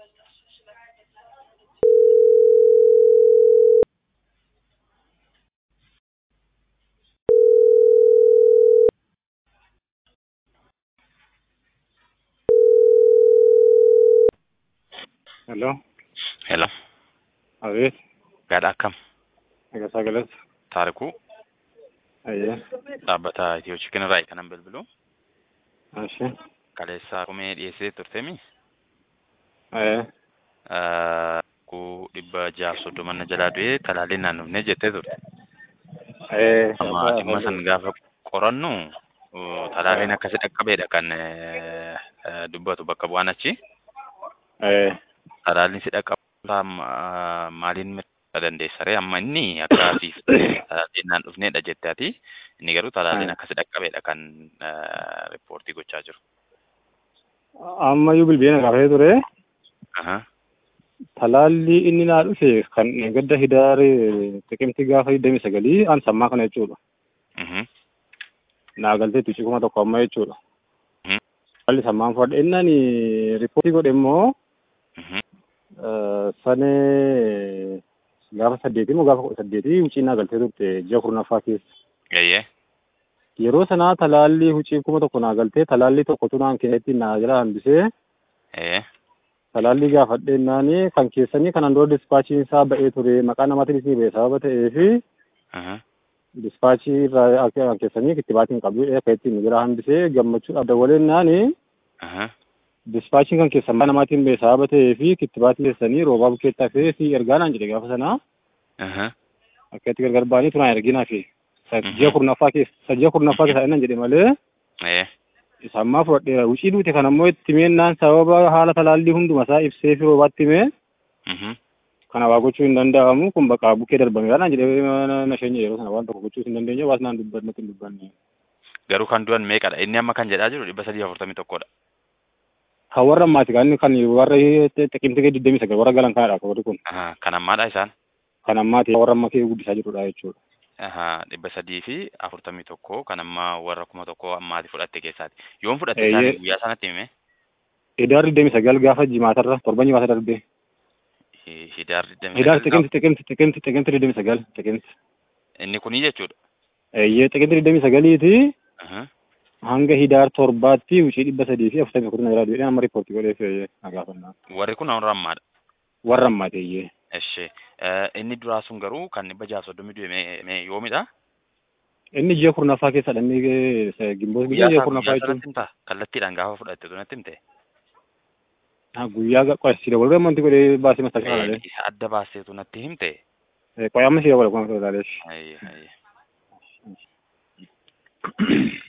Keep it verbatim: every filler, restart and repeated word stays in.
Hello. Hello. Abeet. Gaadha akkam? Nagasaa galata. Taarikuu Ayyee. dhaabbata Itiyoo Chicken irraa kanan bilbilu. Ashi. Kaleessaa kumee dhiyeessee turteemi. Ayyee. Ku dhibba jaaf soddomanna jalaa du'ee talaalliin naannofnee jettee turte. Ayyee. Amma dhimma san gaafa qorannu talaalliin akkasi dhaqqabeedha kan dubbatu bakka bu'aan achi. Ayyee. Talaalliin si dhaqqabaa maaliin mirkanaa'uu dandeessaree amma inni akkaasiif talaalliin naannofneedha jetteeti. Inni garuu talaalliin akkasi dhaqqabeedha kan riippoortii gochaa jiru. Amma iyyuu bilbileen gaafate ture. Talaalli inni naa dhufe kan gadda hidaaree xiqimti gaafa digdamii sagalii an sammaa kana jechuudha. Naa galtee tuchii kuma tokko amma jechuudha. Talaalli sammaan fudhadhe innani riippoortii godhe immoo sanee gaafa saddeetii moo gaafa saddeetii huccii naa galtee turte ji'a kurnaffaa keessa. Yeroo sanaa talaalli huccii kuma tokko naa galtee talaalli tokkotu naan keessatti naa jala hambisee. Talaalli gaafadhe naani kan keessanii kanan dura dispaachiin isaa ba'ee ture maqaa namaatiin isin ba'e sababa ta'eefi dispaachii irraa kan keessanii kittibaatiin qabdu akka ittiin jira hambisee gammachuu adda waleen naani dispaachiin kan keessan maqaa namaatiin ba'e sababa ta'eefi kittibaatiin keessanii roobaa bukeettaa fi si ergaa naan jedhe gaafa sanaa akka itti gargar ba'anii tunaan erginaa fi ji'a kurnaffaa keessa ji'a kurnaffaa keessa naan jedhe malee. Sammaa fudhadheera. Wucii duute kan ammoo itti meennaan sababa haala talaallii hunduma isaa ibsee fi roobaatti mee. Kana waa gochuu hin danda'amu kun bakka bukkee darbameera naan jedhee na sheenye yeroo sana waan tokko gochuu hin dandeenye waan naan dubbanne hin dubbanne. Garuu kan du'an meeqadha? Inni amma kan jedhaa jiru dhibba sadii afurtamii tokkodha. Kan warra ammaati kan kan warra xiqimti digdamii sagal warra galan kanadha kan warri kun. Kan ammaadha isaan? Kan ammaati warra amma kee guddisaa jirudha jechuudha. Dhibba sadii fi afurtamii tokko kan amma warra kuma tokko ammaati fudhatte keessaati. Yoom fudhatte isaanii guyyaa sanatti hime? Hidaar digdamii sagal gaafa jimaatarra torban jimaata darbee. Hidaar digdamii sagal. Hidaar xiqimti xiqimti xiqimti xiqimti digdamii sagal xiqimti. Inni kunii jechuudha. Eeyyee xiqimti digdamii sagaliiti. Hanga hidaar torbaatti wucii dhibba sadii fi afurtamii kudha jala du'ee amma riippoortii godheef nagaafannaa. Warri kun warra ammaadha. Warra ammaati eeyyee. Eshi inni duraa sun garuu kan dhibba jaaf soddomii du'e yoomidha? Inni ji'a kurnaffaa keessadha inni gimboos guyyaa ji'a kurnaffaa jechuun. Kallattiidhaan gaafa fudhatte tunatti himte? Guyyaa qoya siida wal gammanti godhee baasee masal kana. Isa adda baasee tunatti himte? Qoya amma siida wal gammanti godhee.